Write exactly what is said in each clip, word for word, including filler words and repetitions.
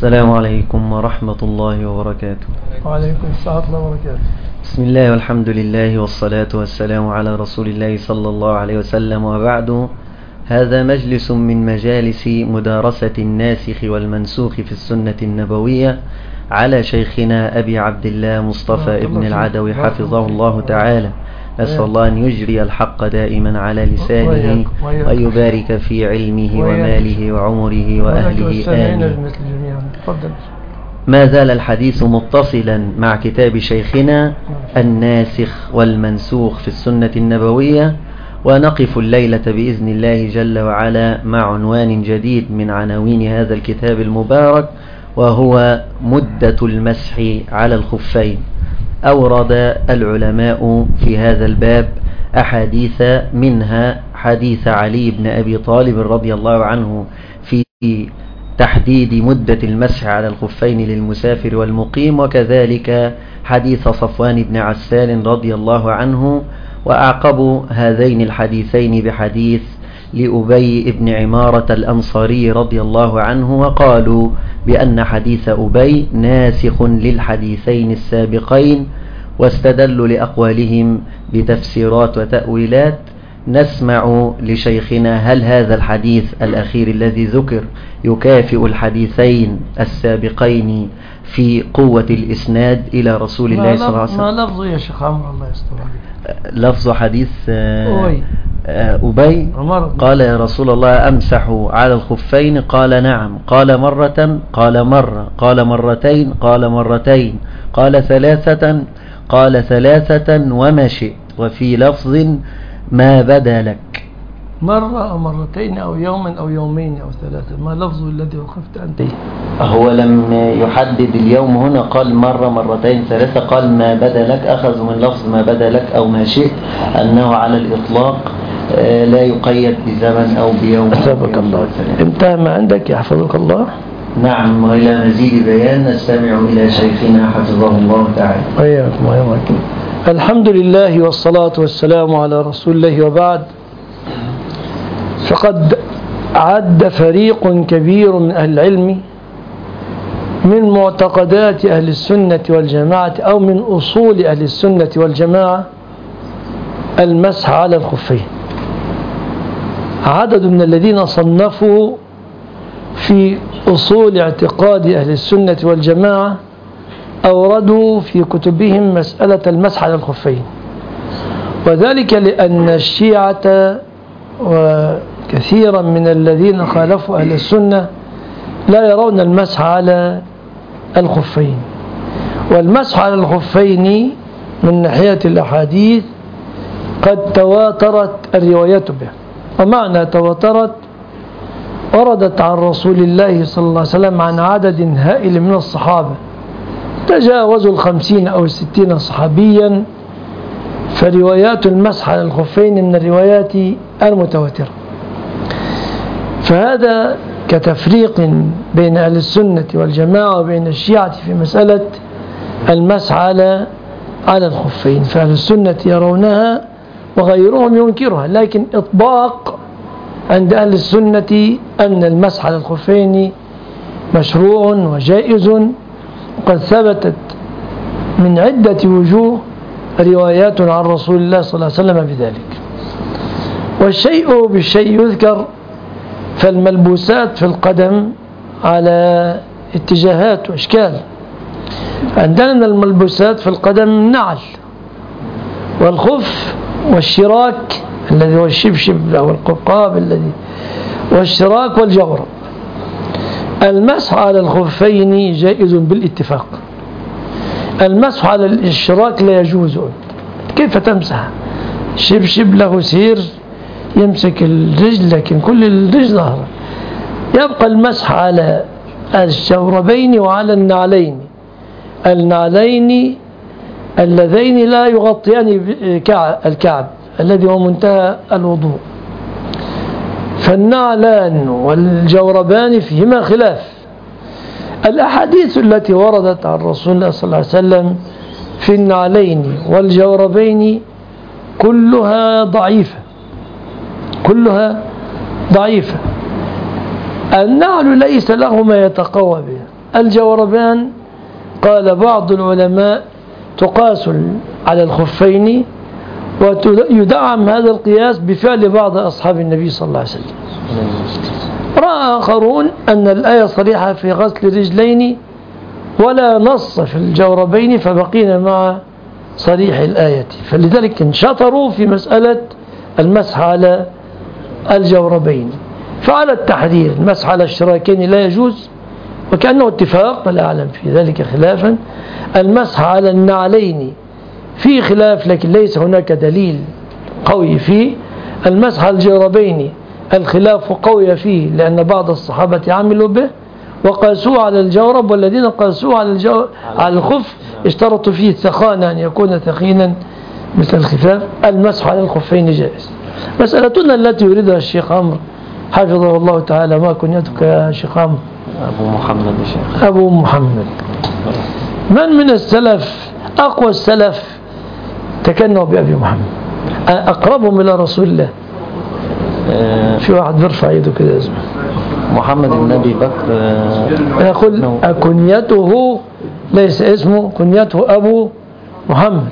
السلام عليكم ورحمة الله وبركاته. وعليكم السلام ورحمة الله وبركاته. بسم الله والحمد لله والصلاة والسلام على رسول الله صلى الله عليه وسلم، وبعد. هذا مجلس من مجالس مدارسة الناسخ والمنسوخ في السنة النبوية على شيخنا أبي عبد الله مصطفى ابن العدوي حفظه الله تعالى. أسأل الله أن يجري الحق دائما على لسانه ويبارك في علمه وماله وعمره وأهله آمين. ما زال الحديث متصلا مع كتاب شيخنا الناسخ والمنسوخ في السنة النبوية، ونقف الليلة بإذن الله جل وعلا مع عنوان جديد من عناوين هذا الكتاب المبارك، وهو مدة المسح على الخفين. أورد العلماء في هذا الباب أحاديث، منها حديث علي بن أبي طالب رضي الله عنه في تحديد مدة المسح على الخفين للمسافر والمقيم، وكذلك حديث صفوان بن عسال رضي الله عنه. وأعقبوا هذين الحديثين بحديث لأبي بن عمارة الأنصاري رضي الله عنه، وقالوا بأن حديث أبي ناسخ للحديثين السابقين، واستدلوا لأقوالهم بتفسيرات وتأويلات. نسمع لشيخنا هل هذا الحديث الأخير الذي ذكر يكافئ الحديثين السابقين في قوة الإسناد إلى رسول الله صلى الله عليه وسلم؟ ما لفظه يا شيخ عمرو الله يستر عليك؟ لفظ حديث أبي أبي قال يا رسول الله أمسح على الخفين؟ قال نعم. قال مرة؟ قال مرة. قال مرتين؟ قال مرتين. قال ثلاثة؟ قال ثلاثة وما شئت. وفي لفظ ما بدا لك. مرة أو مرتين أو يوما أو يومين أو ثلاثة، ما لفظه الذي وقفت أنت؟ هو لم يحدد اليوم هنا، قال مرة مرتين ثلاثة، قال ما بدا لك. أخذ من لفظ ما بدا لك أو ما شئت أنه على الإطلاق لا يقيد بزمن أو بيوم. أحفظك الله. انتهى ما عندك يحفظك الله. نعم، وإلى مزيد بيان نستمع إلى شيخنا حفظه الله تعالى. وإياكم وإياكم. الحمد لله والصلاة والسلام على رسول الله، وبعد. فقد عد فريق كبير من أهل العلم من معتقدات أهل السنة والجماعة أو من أصول أهل السنة والجماعة المسح على الخفين. عدد من الذين صنفوا في أصول اعتقاد أهل السنة والجماعة أوردوا في كتبهم مسألة المسح على الخفين، وذلك لأن الشيعة وكثيرا من الذين خالفوا أهل السنة لا يرون المسح على الخفين. والمسح على الخفين من ناحية الأحاديث قد تواترت الروايات به، ومعنى تواترت وردت عن رسول الله صلى الله عليه وسلم عن عدد هائل من الصحابة تجاوزوا الخمسين أو الستين صحابيا. فروايات المسح على الخفين من الروايات المتواترة. فهذا كتفريق بين أهل السنة والجماعة وبين الشيعة في مسألة المسح على على الخفين. فأهل السنة يرونها وغيرهم ينكرها، لكن إطباق عند أهل السنة أن المسح على الخفين مشروع وجائز، وقد ثبتت من عدة وجوه روايات عن رسول الله صلى الله عليه وسلم بذلك. والشيء بالشيء يذكر. فالملبوسات في القدم على اتجاهات واشكال. عندنا الملبوسات في القدم النعل والخف والشراك الذي هو الشبشب أو القبقاب الذي والشراك والجورب. المسح على الخفين جائز بالاتفاق. المسح على الشراك لا يجوز. كيف تمسح؟ شبشب له سير يمسك الرجل، لكن كل الرجل ظهر. يبقى المسح على الجوربين وعلى النعلين النعلين اللذين لا يغطيان الكعب الذي هو منتهى الوضوء. فالنعلان والجوربان فيهما خلاف. الأحاديث التي وردت عن رسول الله صلى الله عليه وسلم في النعلين والجوربين كلها ضعيفة كلها ضعيفة. النعل ليس له ما يتقوى به، الجوربان قال بعض العلماء تقاس على الخفين، ويدعم هذا القياس بفعل بعض أصحاب النبي صلى الله عليه وسلم. رأى آخرون أن الآية صريحة في غسل الرجلين ولا نص في الجوربين، فبقينا مع صريح الآية، فلذلك انشطروا في مسألة المسح على الجوربين. فعلى التحرير المسح على الشراكين لا يجوز، وكأنه اتفاق ولا أعلم في ذلك خلافا. المسح على النعلين في خلاف، لكن ليس هناك دليل قوي فيه. المسح على الجوربين الخلاف قوي فيه، لأن بعض الصحابة عملوا به وقاسوه على الجورب، والذين قاسوه على, الجو... على الخف اشترطوا فيه الثخان، أن يكون ثخينا مثل الخفاف. المسح على الخفين جائز. مسألتنا التي يريدها الشيخ عمرو حفظه الله تعالى، ما كنيتك يا شيخ عمرو؟ أبو محمد يا شيخ. أبو محمد. من من السلف أقوى السلف تكنوا بأبي محمد، أقربهم إلى رسول الله؟ أه في واحد بيرفع يده كده اسمه محمد بن أبي بكر. أه يقول كنيته ليس اسمه، كنيته أبو محمد.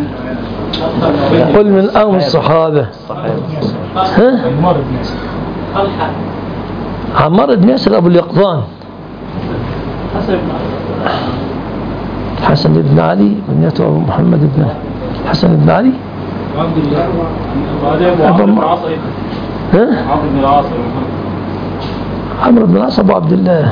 قل من أم الصحابة. ها؟ عمار بن ياسر أبو اليقظان، حسن بن علي كنيته أبو محمد بن حسن بن علي. أبو ها؟ عمرو بن العاص أبو عبد الله،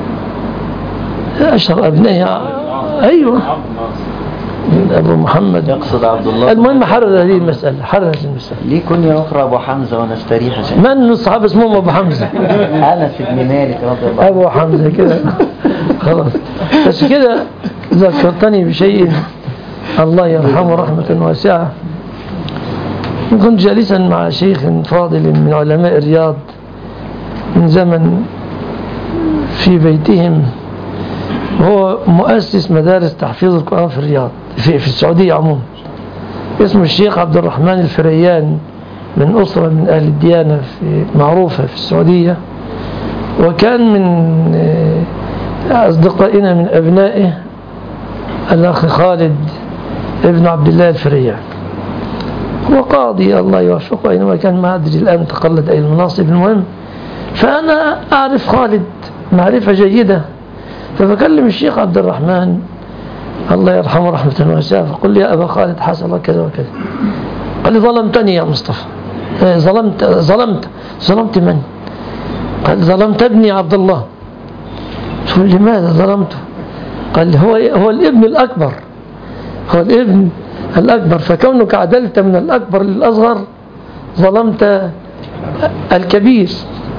أشهر أبنائه. أيوه أبو محمد يقصد عبد الله. المهم حرر هذه المسألة، حرر هذه المسألة. ليه كنية أخرى أبو حمزة ونستريح شيء؟ من من الصحابة اسمهم أبو حمزة؟ أنس بن مالك رضي الله عنه. أبو حمزة كده خلاص. بس كده ذكرتني بشيء الله يرحمه رحمة واسعة. كنت جالسا مع شيخ فاضل من علماء الرياض من زمن في بيتهم، هو مؤسس مدارس تحفيظ القرآن في الرياض في, في السعودية عموما، اسمه الشيخ عبد الرحمن الفريان، من أسرة من أهل الديانة في معروفة في السعودية، وكان من أصدقائنا من أبنائه الأخ خالد ابن عبد الله الفريان، هو قاضي الله يوفقه، أينما كان ما أدري الآن تقلد أي المناصب. المهم فأنا أعرف خالد معرفة جيدة، فبكلم الشيخ عبد الرحمن الله يرحمه رحمة واسعة، فقل لي يا أبا خالد حصل كذا وكذا. قال لي ظلمتني يا مصطفى. ظلمت ظلمت ظلمت من؟ قال ظلمت ابني عبد الله. قلت لماذا ظلمته؟ قال هو هو الابن الأكبر، هو الابن الأكبر، فكونك عدلت من الأكبر للأصغر ظلمت الكبير.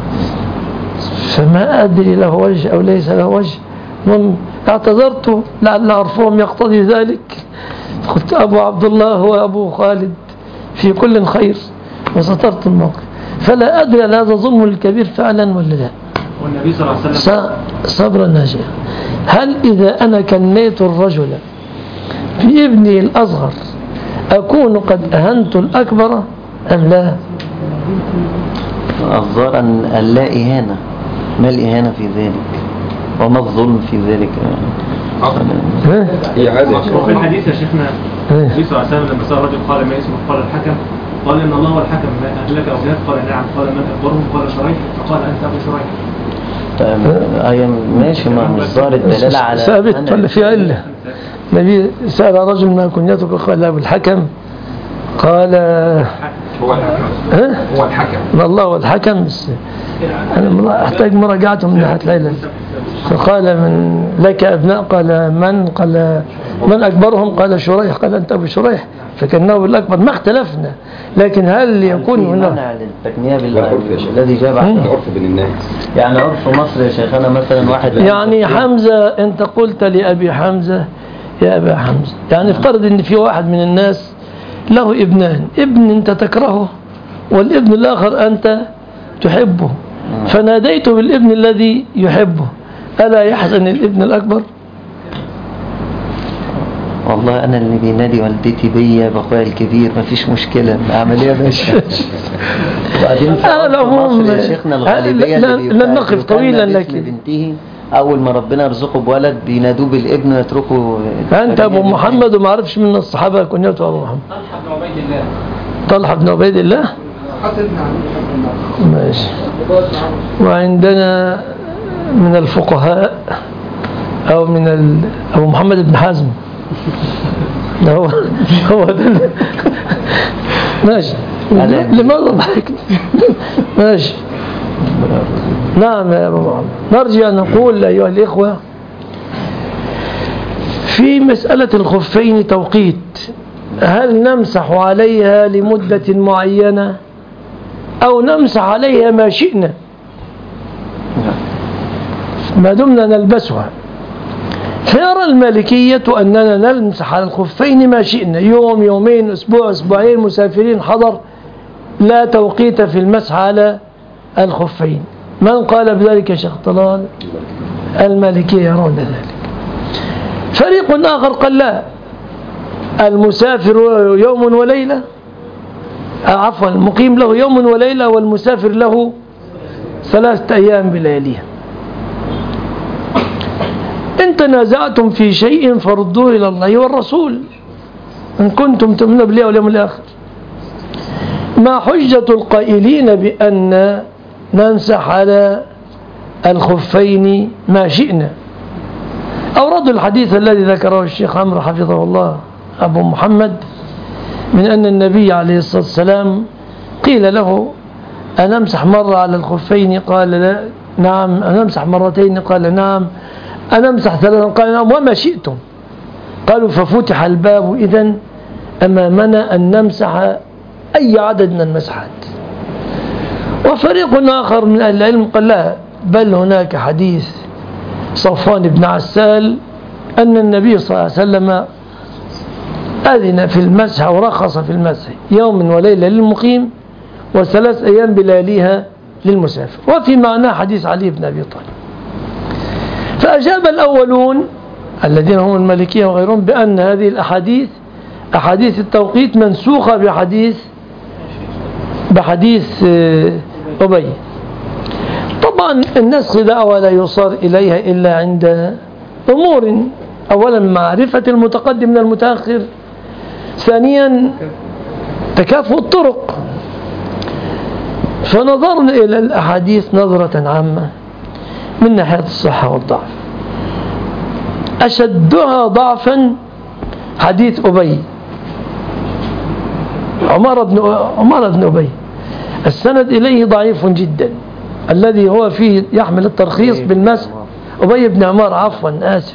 فما أدري له وجه أو ليس له وجه. من اعتذرت لعل عرفهم يقتضي ذلك، قلت أبو عبد الله هو أبو خالد في كل خير، وسترت الموقف. فلا أدري هل هذا ظلم الكبير فعلا ولا لا. والنبي صلى الله عليه وسلم صبرا ناجيا. هل إذا أنا كنيت الرجل في ابني الأصغر أكون قد أهنت الأكبر أم لا؟ الظاهر أن لا إهانة، ما الإهانة في ذلك وما الظلم في ذلك؟ هي عادة. في الحديث يا شيخنا النبي صلى الله عليه وسلم لما سأل الرجل قال ما اسمه؟ قال الحكم. قال إن الله هو الحكم، ما أهلك أولاد؟ قال نعم. قال من أكبرهم؟ قال شريح. فقال أنت أبو شريح. أي ماشي، ما مش ظاهر الدلالة على ثابت ولا في علة؟ النبي سأل رجل ما كنيتك؟ قال أبو الحكم. قال هو الحكم. هو الحكم. الله هو الحكم. بس أنا أحتاج مراجعته من ناحية العلة. فقال من لك أبناء؟ قال من؟ قال من أكبرهم؟ قال شريح. قال أنت أبو شريح، فكناه بالأكبر. ما اختلفنا، لكن هل يكون هنا التكنية الذي جاب عن العرف بين الناس؟ يعني عرف مصر يا شيخنا مثلا واحد يعني حمزة، أنت قلت لأبي حمزة يا أبا حمزة، يعني افترض أن في واحد من الناس له ابنان، ابن أنت تكرهه والابن الآخر أنت تحبه، فناديته بالابن الذي يحبه، ألا يحزن الابن الأكبر؟ والله أنا اللي بينادي والدتي بيا بأخويا الكبير، ما فيش مشكلة، أعمل إيه يا باشا؟ وبعدين في مصر يا شيخنا الغالبية لن نقف طويلا، لكن بنته أول ما ربنا يرزقه بولد بينادوه بالابن ويتركوا. أنت أبو محمد وما عرفش من الصحابة كنيته أبو محمد. طلحة بن عبيد الله. طلحة بن عبيد الله. ماشي. وعندنا من الفقهاء أو من ال... أبو محمد بن حزم. هو هو ده. ماشي. لماذا ضحكت؟ ماشي. نعم يا أبو محمد. نرجع نقول أيها الإخوة في مسألة الخفين توقيت، هل نمسح عليها لمدة معينة أو نمسح عليها ما شئنا ما دمنا نلبسها؟ فيرى المالكية أننا نمسح على الخفين ما شئنا، يوم يومين أسبوع أسبوعين، مسافرين حضر، لا توقيت في المسح على الخفين. من قال بذلك يا شيخ طلال؟ المالكية يرون ذلك. فريق آخر قال لا، المسافر يوم وليلة، عفوا المقيم له يوم وليلة والمسافر له ثلاثة أيام بلياليها. إن تنازعتم في شيء فردوه إلى الله والرسول إن كنتم تؤمنون بالله واليوم الآخر. ما حجة القائلين بأن نمسح على الخفين ما شئنا؟ أوردوا الحديث الذي ذكره الشيخ عمرو حفظه الله أبو محمد من أن النبي عليه الصلاة والسلام قيل له أنمسح مرة على الخفين؟ قال لا. نعم. أنمسح مرتين؟ قال نعم. أنمسح ثلاثا؟ قال نعم. وما شئتم. قالوا ففتح الباب إذن أمامنا أن نمسح أي عدد من المسحات. وفريق آخر من أهل العلم قال لا، بل هناك حديث صفوان بن عسال أن النبي صلى الله عليه وسلم أذن في المسح ورخص في المسح يوم وليلة للمقيم وثلاث أيام بلياليها للمسافر، وفي معناه حديث علي بن أبي طالب. فأجاب الأولون الذين هم المالكية وغيرهم بأن هذه الأحاديث أحاديث التوقيت منسوخة بحديث بحديث أبي. طبعا النسخ دعوة لا يصار إليها إلا عند أمور: أولا معرفة المتقدم من المتأخر، ثانيا تكافؤ الطرق. فنظرنا إلى الأحاديث نظرة عامة من ناحية الصحة والضعف. أشدها ضعفا حديث أبي، عمر بن عمر بن أبي، السند إليه ضعيف جدا، الذي هو فيه يحمل الترخيص بالمسح. أبي بن عمار، عفوا آسف.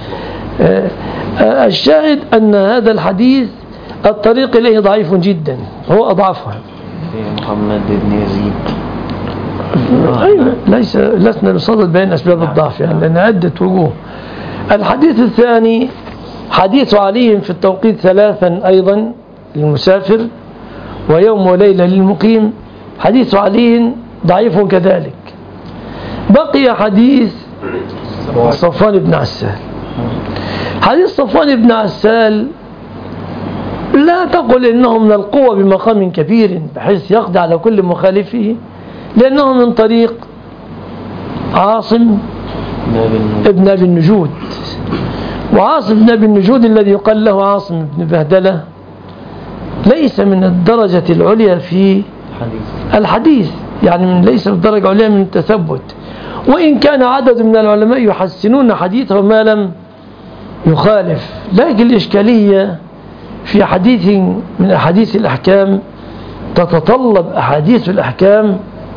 الشاهد أن هذا الحديث الطريق إليه ضعيف جدا، هو أضعفها. محمد بن يزيد. أيوة، ليس لسنا نصدد بين أسباب الضعف يعني، لأن عدة وجوه. الحديث الثاني حديث علي في التوقيت ثلاثا أيضا للمسافر ويوم وليلة للمقيم، حديث علي ضعيف كذلك. بقي حديث صفوان بن عسال. حديث صفوان بن عسال لا تقل إنه من القوة بمقام كبير بحيث يقضي على كل مخالفه، لأنه من طريق عاصم ابن أبي النجود، وعاصم ابن أبي النجود الذي يقال له عاصم بن بهدلة ليس من الدرجة العليا في الحديث، يعني من ليس الدرجة العليا من التثبت، وإن كان عدد من العلماء يحسنون حديثه ما لم يخالف. لكن الإشكالية في حديث من أحاديث الأحكام تتطلب أحاديث الأحكام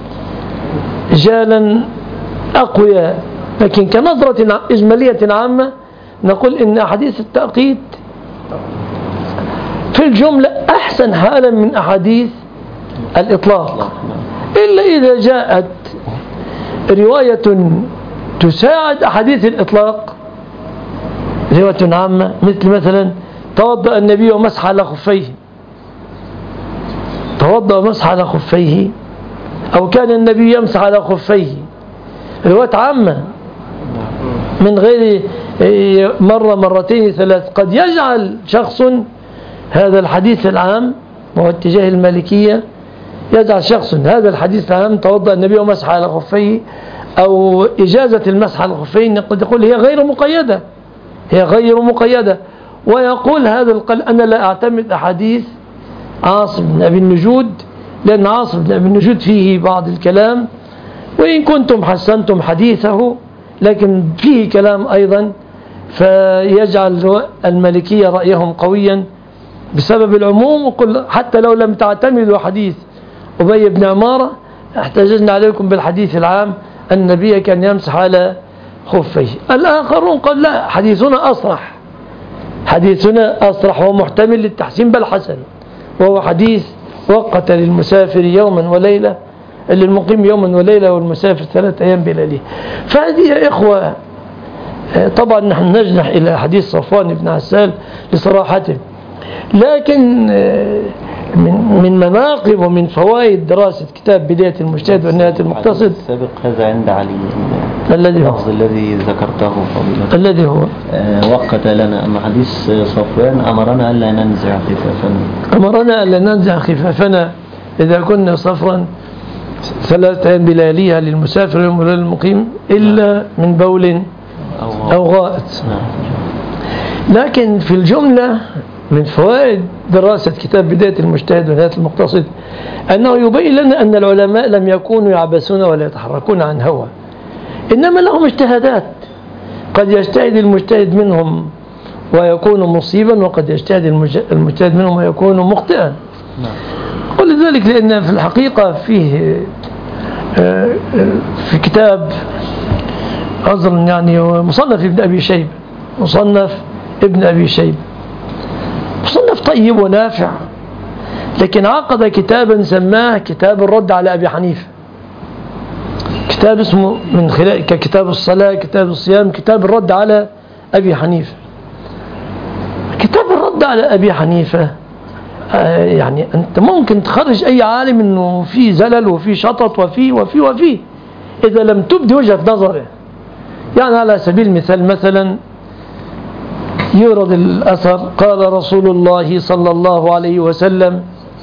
رجالا أقوياء. لكن كنظرة إجمالية عامة نقول إن أحاديث التأقيت في الجملة أحسن حالا من أحاديث الإطلاق، إلا إذا جاءت رواية تساعد أحاديث الإطلاق، رواية عامة مثل مثلا توضأ النبي ومسح على خفيه، توضأ ومسح على خفيه، أو كان النبي يمسح على خفيه، رواية عامة من غير مرة مرتين ثلاث. قد يجعل شخص هذا الحديث العام، وهو اتجاه المالكية، يجعل شخص هذا الحديث العام توضأ النبي ومسح على خفيه أو إجازة المسح على الخفين قد يقول هي غير مقيدة، هي غير مقيدة. ويقول هذا القول أنا لا أعتمد أحاديث عاصم بن أبي النجود، لأن عاصم بن أبي النجود فيه بعض الكلام، وإن كنتم حسنتم حديثه لكن فيه كلام أيضا، فيجعل المالكية رأيهم قويا بسبب العموم. وقل حتى لو لم تعتمدوا حديث أبي بن عمارة احتججنا عليكم بالحديث العام أن النبي كان يمسح على خفيه. الآخرون قال لا، حديثنا أصرح، حديثنا أصرح ومحتمل للتحسين بل حسن، وهو حديث وقت للمسافر يوما وليلة، للمقيم يوما وليلة والمسافر ثلاثة أيام بليلة. فهذه يا إخوة طبعا نحن نجنح إلى حديث صفوان بن عسال لصراحته، لكن من من مناقب ومن فوائد دراسة كتاب بداية المجتهد ونهاية المقتصد السابق هذا عند علي الذي هو اللفظ الذي ذكرته فضيلة الذي هو آه وقت لنا. أما حديث صفوان أمرنا ألا ننزع خفافنا أمرنا ألا ننزع خفافنا إذا كنا صفرا ثلاثة أيام بلياليها للمسافر وللمقيم إلا من بول أو غائط. لكن في الجملة من فوائد دراسة كتاب بداية المجتهد ونهاية المقتصد أنه يبين لنا أن العلماء لم يكونوا يعبسون ولا يتحركون عن هوى، إنما لهم اجتهادات، قد يجتهد المجتهد منهم ويكون مصيبا، وقد يجتهد المجتهد منهم ويكون مخطئا. ولذلك لأن في الحقيقة فيه في كتاب عذر يعني مصنف ابن أبي شيبة، مصنف ابن أبي شيبة مصنف طيب ونافع، لكن عقد كتابا سماه كتاب الرد على أبي حنيفة، كتاب اسمه من خلال كتاب الصلاة، كتاب الصيام، كتاب الرد على أبي حنيفة. كتاب الرد على أبي حنيفة آه يعني أنت ممكن تخرج أي عالم أنه في زلل وفي شطط وفي وفي وفي إذا لم تبدي وجهة نظره. يعني على سبيل المثال مثلا يورد الأثر قال رسول الله صلى الله عليه وسلم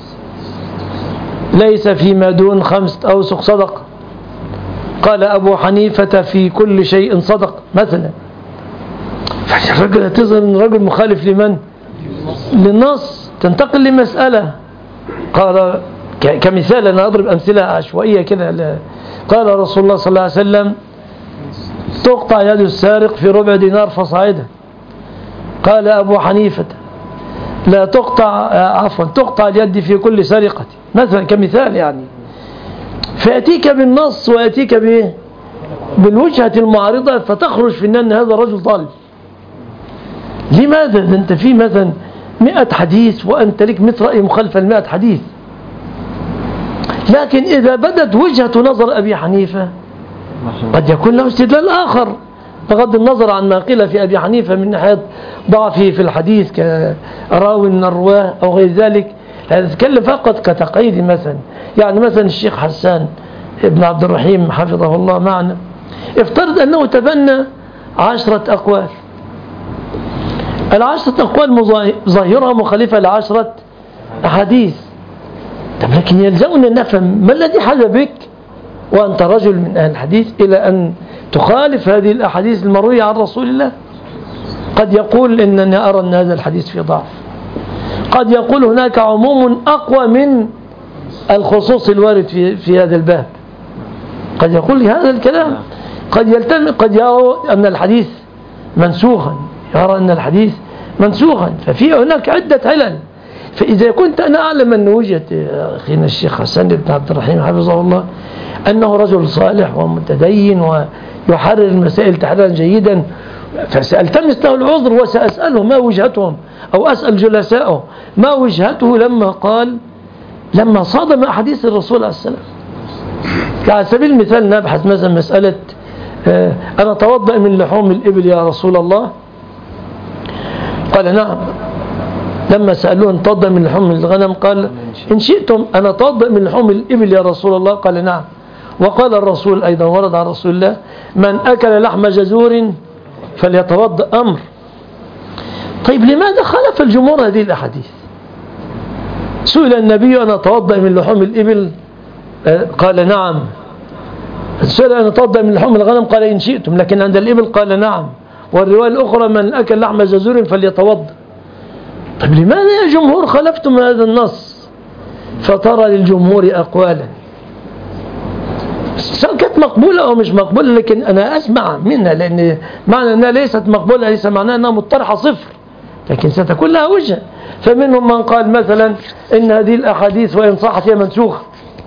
ليس فيما دون خمسة أوسق صدق، قال أبو حنيفة في كل شيء صدق مثلا. فالرجل تظهر أن الرجل مخالف لمن؟ للنص، تنتقل لمسألة قال كمثال أنا أضرب أمثلة عشوائية كده. قال رسول الله صلى الله عليه وسلم تقطع يد السارق في ربع دينار فصاعدا، قال أبو حنيفة لا تقطع عفوا تقطع اليد في كل سرقة مثلا كمثال يعني. فيأتيك بالنص ويأتيك به بالوجهة المعارضة فتخرج في أن هذا الرجل ضال. لماذا؟ أنت في مثلا مئة حديث وأنت لك مثل رأي مخالفة المئة حديث، لكن إذا بدت وجهة نظر أبي حنيفة قد يكون له استدلال آخر بغض النظر عن ما قيل في أبي حنيفة من ناحية ضعفه في الحديث كراوي من الرواه أو غير ذلك. هذا نتكلم فقط كتقييد مثلا. يعني مثلا الشيخ حسان ابن عبد الرحيم حفظه الله معنا افترض أنه تبنى عشرة أقوال، العشرة أقوال ظاهرها مخالفة لعشرة أحاديث. طب لكن يلزمنا أن نفهم ما الذي حدث بك وأنت رجل من أهل الحديث إلى أن تخالف هذه الأحاديث المروية عن رسول الله. قد يقول إنني أرى أن هذا الحديث في ضعف، قد يقول هناك عموم أقوى من الخصوص الوارد في, في هذا الباب، قد يقول هذا الكلام، قد يلتم قد يرى أن الحديث منسوخا، يرى أن الحديث منسوخا. ففي هناك عدة علل. فإذا كنت أنا أعلم أن وجهة أخينا الشيخ حسن بن عبد الرحيم حفظه الله أنه رجل صالح ومتدين ويحرر المسائل تحريرا جيدا، فسألتمس له العذر وسأسأله ما وجهتهم أو أسأل جلسائه ما وجهته لما قال لما صادم أحاديث الرسول عليه السلام. على سبيل المثال نبحث مثلا مسألة أنا أتوضأ من لحوم الإبل يا رسول الله، قال نعم. لما سألوه نتوضأ من لحوم الغنم قال إن شئتم أنا أتوضأ من لحوم الإبل يا رسول الله، قال نعم. وقال الرسول أيضا ورد عن رسول الله من أكل لحم جزور فليتوضأ أمر. طيب لماذا خالف الجمهور هذه الأحاديث؟ سئل النبي أنا أتوضأ من لحوم الإبل قال نعم. السؤال أن أتوضأ من لحوم الغنم قال إن شئتم، لكن عند الإبل قال نعم. والرواية الأخرى من أكل لحم جزور فليتوضأ. طيب لماذا يا جمهور خلفتم هذا النص؟ فترى للجمهور أقوالا سواء كانت مقبولة أو مش مقبولة، لكن أنا أسمع منها، لأن معنى أنها ليست مقبولة ليس معناها أنها مطرحة صفر، لكن ستكون لها وجه. فمنهم من قال مثلا إن هذه الأحاديث وإن صحت هي منسوخة،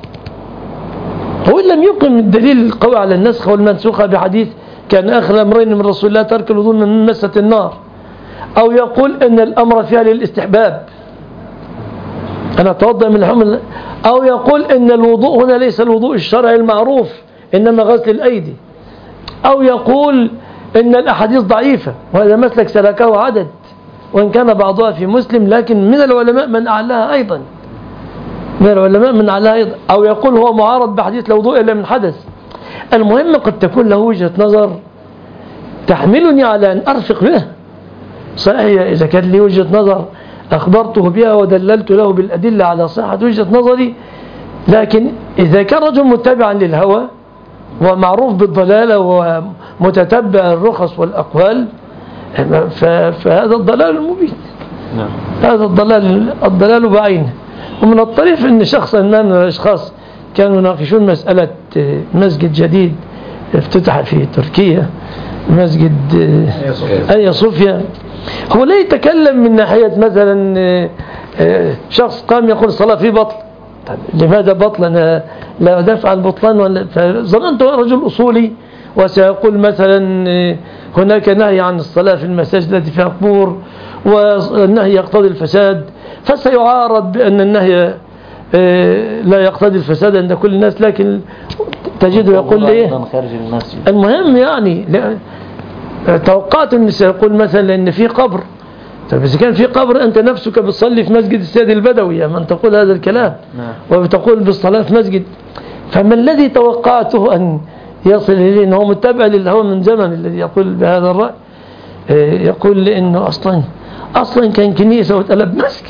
هو لم يقم الدليل القوي على النسخ والمنسوخة بحديث كان آخر أمرين من رسول الله ترك الوضوء من مسة النار، أو يقول إن الأمر فيها للاستحباب أنا أتوضأ من لحوم، أو يقول إن الوضوء هنا ليس الوضوء الشرعي المعروف إنما غسل الأيدي، أو يقول إن الأحاديث ضعيفة، وهذا مسلك سلكه عدد وإن كان بعضها في مسلم، لكن من العلماء من أعلاها أيضا من العلماء من أعلاها أيضا، أو يقول هو معارض بحديث لا وضوء إلا من حدث. المهم قد تكون له وجهة نظر تحملني على أن أرفق به، صحيح إذا كان لي وجهة نظر أخبرته بها ودللت له بالأدلة على صحة وجهة نظري، لكن إذا كان رجل متبعا للهوى ومعروف بالضلالة ومتتبع الرخص والأقوال فهذا الضلال المبين. نعم. هذا الضلال الضلال بعينه. ومن الطريف أن شخصا ما من الأشخاص كانوا يناقشون مسألة مسجد جديد افتتح في تركيا، مسجد آيا صوفيا، هو لا يتكلم من ناحية مثلا شخص قام يقول الصلاة فيه بطل. طيب لماذا بطل؟ أنا لا أدافع عن البطلان، فظننت رجل أصولي وسيقول مثلا هناك نهي عن الصلاة في المساجد التي فيها قبور والنهي يقتضي الفساد، فسيعارض بأن النهي لا يقتضي الفساد عند كل الناس، لكن تجده يقول لي المهم يعني توقعت أن سيقول مثلا أن في قبر. طيب إذا كان في قبر أنت نفسك بتصلي في مسجد السيد البدوي من تقول هذا الكلام وبتقول بالصلاة في مسجد، فما الذي توقعته أن يصل إليه أنه متبع للهوى من زمن الذي يقول بهذا الرأي، يقول لأنه أصلا أصلا كان كنيسة وتقلب مسجد.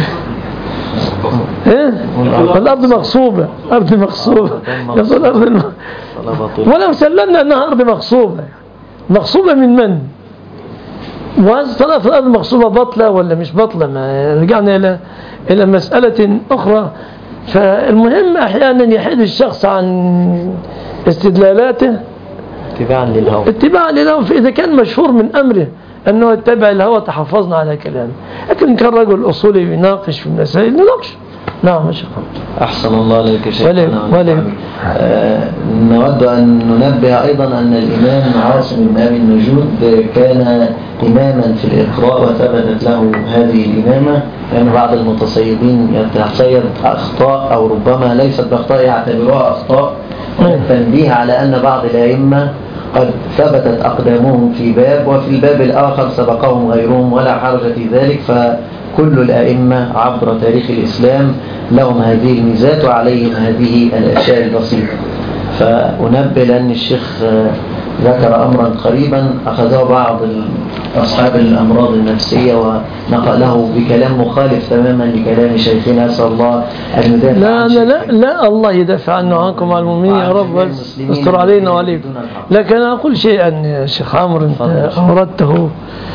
إيه؟ الأرض مغصوبة، أرض مغصوبة، يقول أرض الم... ولو سلمنا أنها أرض مغصوبة، مغصوبة من من؟ وهذه الصلاة في الأرض مغصوبة بطلة ولا مش بطلة؟ ما رجعنا إلى إلى مسألة أخرى. فالمهم أحيانا يحيد الشخص عن استدلالاته اتباعا للهوى اتباعا للهوى فإذا كان مشهور من أمره أنه يتبع الهوى تحفظنا على كلامه، لكن كان رجل أصولي يناقش في المسائل نناقش. نعم شيخ. أحسن الله عليك شيخ. ولي آه نود أن ننبه أيضا أن الإمام عاصم بن أبي النجود كان إماما في الإقراء وثبتت له هذه الإمامة، لأن بعض المتصيدين يتصيد أخطاء أو ربما ليست بأخطاء يعتبروها أخطاء، والتنبيه على أن بعض الأئمة قد ثبتت أقدامهم في باب وفي الباب الآخر سبقهم غيرهم ولا حرج في ذلك، فكل الأئمة عبر تاريخ الإسلام لهم هذه الميزات وعليهم هذه الأشياء البسيطة. فأنبه لأن الشيخ ذكر أمرا قريبا أخذه بعض أصحاب الأمراض النفسية ونقله بكلام مخالف تماما لكلام شيخنا، أسأل الله أن يدافع لا لا لا لا الله يدافع عنه عنكم على المؤمنين يا رب، استر علينا وعليكم. لكن أنا أقول شيئا يا شيخ عمرو أنت أوردته،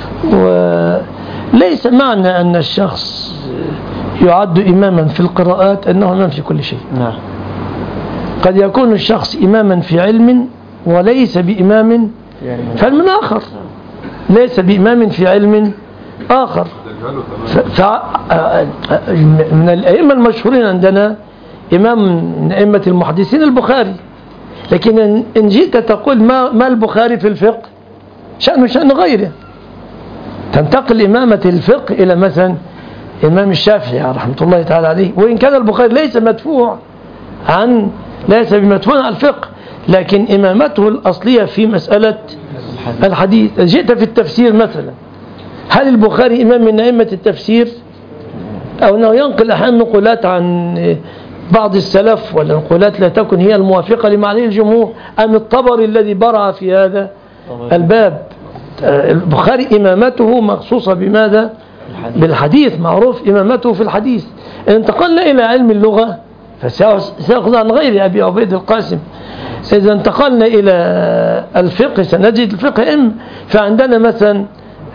وليس معنى أن الشخص يعد إماما في القراءات أنه إمام في كل شيء. نعم. قد يكون الشخص إماما في علم وليس بإمام في علم آخر، ليس بإمام في علم آخر. ف... من الأئمة المشهورين عندنا إمام من أئمة المحدثين البخاري، لكن إن جئت تقول ما, ما البخاري في الفقه شأنه شأن غيره، تنتقل إمامة الفقه إلى مثلا إمام الشافعي رحمة الله تعالى عليه، وإن كان البخاري ليس مدفوع عن ليس بمدفوع عن الفقه، لكن إمامته الأصلية في مسألة الحديث. جئت في التفسير مثلا، هل البخاري إمام من أئمة التفسير؟ أو أنه ينقل أحيانا نقولات عن بعض السلف ولا نقولات لا تكن هي الموافقة لما عليه الجمهور، أم الطبري الذي برع في هذا الباب؟ البخاري إمامته مخصوصة بماذا؟ بالحديث، معروف إمامته في الحديث. انتقلنا إلى علم اللغة فسيأخذ عن غير أبي عبيد القاسم إذا انتقلنا إلى الفقه سنجد الفقه إم فعندنا مثلا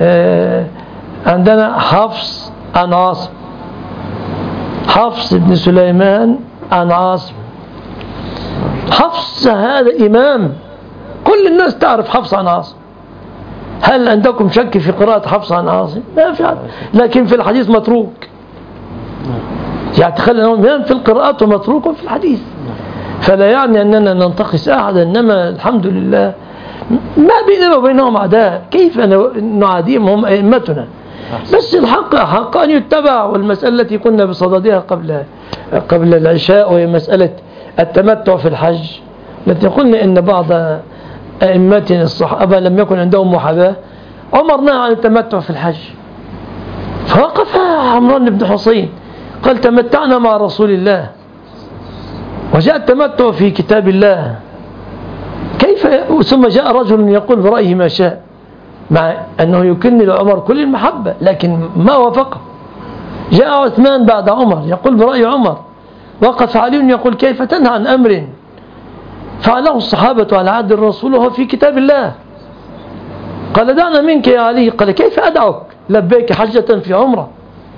عندنا حفص عن عاصم، حفص بن سليمان عن عاصم. حفص هذا إمام، كل الناس تعرف حفص عن عاصم. هل عندكم شك في قراءة حفص عن عاصم؟ لا في عاصم. لكن في الحديث متروك، يعني تخيل أنه إمام في القراءات ومتروك في الحديث. فلا يعني أننا ننتقص أحدا، إنما الحمد لله ما بيننا وبينهم عداء، كيف نعاديهم؟ هم أئمتنا. بس الحق حق أن يتبع. والمسألة التي كنا بصددها قبل قبل العشاء وهي مسألة التمتع في الحج، التي قلنا إن بعض أئمتنا الصحابة لم يكن عندهم محاباة، أمرنا عن التمتع في الحج، فوقف عمران بن حسين قال تمتعنا مع رسول الله، وجاء التمتع في كتاب الله، كيف؟ ثم جاء رجل يقول برأيه ما شاء، مع أنه يكن لعمر كل المحبة لكن ما وافقه. جاء عثمان بعد عمر يقول برأي عمر، وقف علي يقول كيف تنهى عن أمر فعله الصحابة على عهد الرسول وهو في كتاب الله؟ قال دعنا منك يا علي. قال كيف أدعك؟ لبيك حجة في عمره.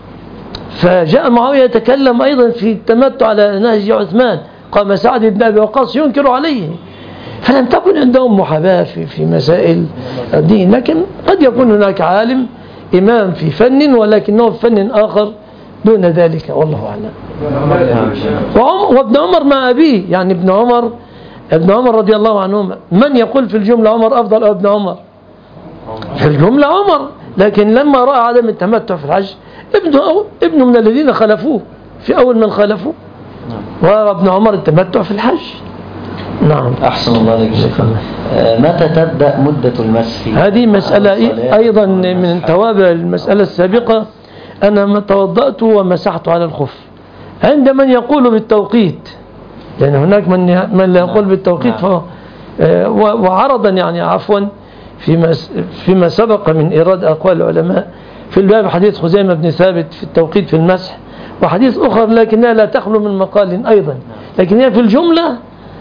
فجاء معاوية يتكلم أيضا في التمتع على نهج عثمان، قام سعد بن أبي وقاص ينكر عليه. فلم تكن عندهم محاباة في, في مسائل الدين، لكن قد يكون هناك عالم إمام في فن ولكنه في فن آخر دون ذلك، والله أعلم. وابن عمر مع أبيه، يعني ابن عمر ابن عمر رضي الله عنهما، من يقول في الجملة عمر أفضل أو ابن عمر؟ في الجملة عمر، لكن لما رأى عدم التمتع في الحج ابنه أو ابنه من الذين خلفوه في أول من خلفوه، ورأى ابن عمر التمتع في الحج. نعم. أحسن الله عليك شيخ. متى تبدأ مدة المسح؟ هذه مسألة أيضا من توابع المسألة السابقة. أنا توضأت ومسحت على الخف. عند من يقول بالتوقيت، لأن يعني هناك من من لا يقول بالتوقيت، فهو وعرضا يعني عفوا فيما فيما سبق من إيراد أقوال العلماء في الباب حديث خزيمة بن ثابت في التوقيت في المسح، وحديث أخر لكنها لا تخلو من مقال أيضا، لكن هي في الجملة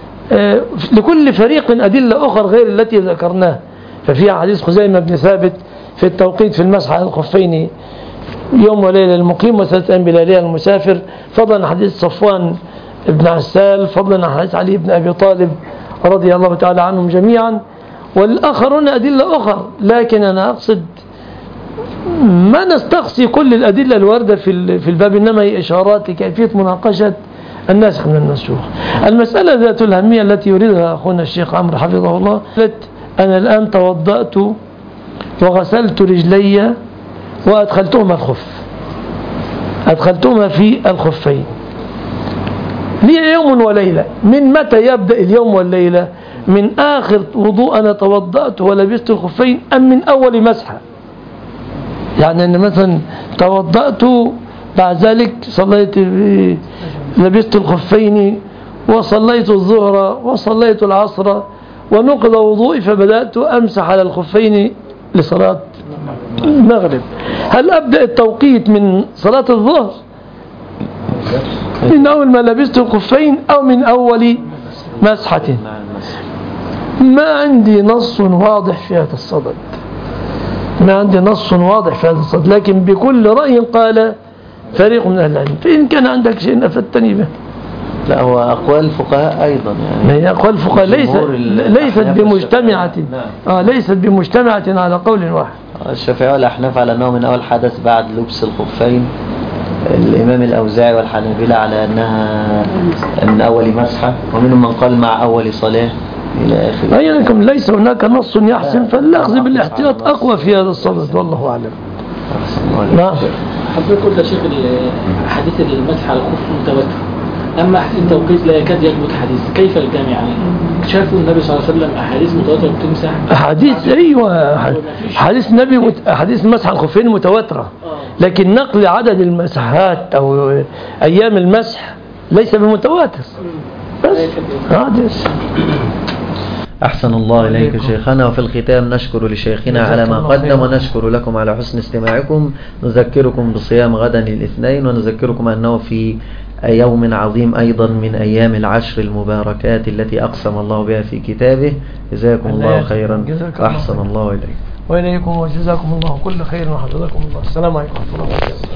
لكل فريق أدلة أخرى غير التي ذكرناها. ففيها حديث خزيمة بن ثابت في التوقيت في المسح على الخفين يوم وليلة المقيم وثلاثة أيام بلياليها المسافر، فضلا حديث صفوان بن عسال، فضلا حديث علي بن أبي طالب رضي الله تعالى عنهم جميعا، والآخرون أدلة أخرى. لكن أنا أقصد ما نستقصي كل الأدلة الواردة في في الباب، إنما هي إشارات لكيفية مناقشة الناسخ من المنسوخ. المسألة ذات الأهمية التي يريدها أخونا الشيخ عمرو حفظه الله، أنا الآن توضأت وغسلت رجلي وأدخلتهما الخف، أدخلتهما في الخفين لي يوم وليلة. من متى يبدأ اليوم والليلة؟ من آخر وضوء أنا توضأت ولبست الخفين أم من أول مسحة؟ يعني أن مثلا توضأت بعد ذلك صليت لبست الخفين وصليت الظهر وصليت العصر ونقض وضوئي فبدأت أمسح على الخفين لصلاة المغرب. هل أبدأ التوقيت من صلاة الظهر من أول ما لبست الخفين أو من أول مسحة؟ ما عندي نص واضح في هذا الصدد، ما عندي نص واضح في هذا الصدد، لكن بكل رأي قال فريق من أهل العلم. فإن كان عندك شيء أفدتني به. لا، هو أقوال الفقهاء أيضا، يعني هي أقوال الفقهاء ليست ليست بمجتمعة آه ليست بمجتمعة على قول واحد. الشافعي والأحناف على أنه من أول حدث بعد لبس الخفين، الإمام الأوزاعي والحنابلة على أنها من أول مسحة، ومنهم من قال مع أول صلاة إلى آخره. أي لكم ليس هناك نص يحسن، فالأخذ بالاحتياط أقوى في هذا الصدد، والله أعلم. نعم. حضرتك قلت يا شيخ حديث المسح على الخف متواتر، أما حديث التوقيت لا يكاد يثبت حديث، كيف الجامع؟ يعني شافوا النبي صلى الله عليه وسلم أحاديث متواترة بتمسح أحاديث، أيوة حديث النبي مت... أحاديث المسح على الخفين متواترة، لكن نقل عدد المسحات أو أيام المسح ليس بمتواتر. بس حديث. أحسن الله إليك شيخنا. وفي الختام نشكر لشيخنا على ما قدم، ونشكر لكم على حسن استماعكم. نذكركم بصيام غدا الاثنين، ونذكركم أنه في يوم عظيم أيضا من أيام العشر المباركات التي أقسم الله بها في كتابه. جزاكم الله خيرا وأحسن الله إليكم. وإليكم وجزاكم الله كل خير وحفظكم الله. السلام عليكم ورحمة الله وبركاته.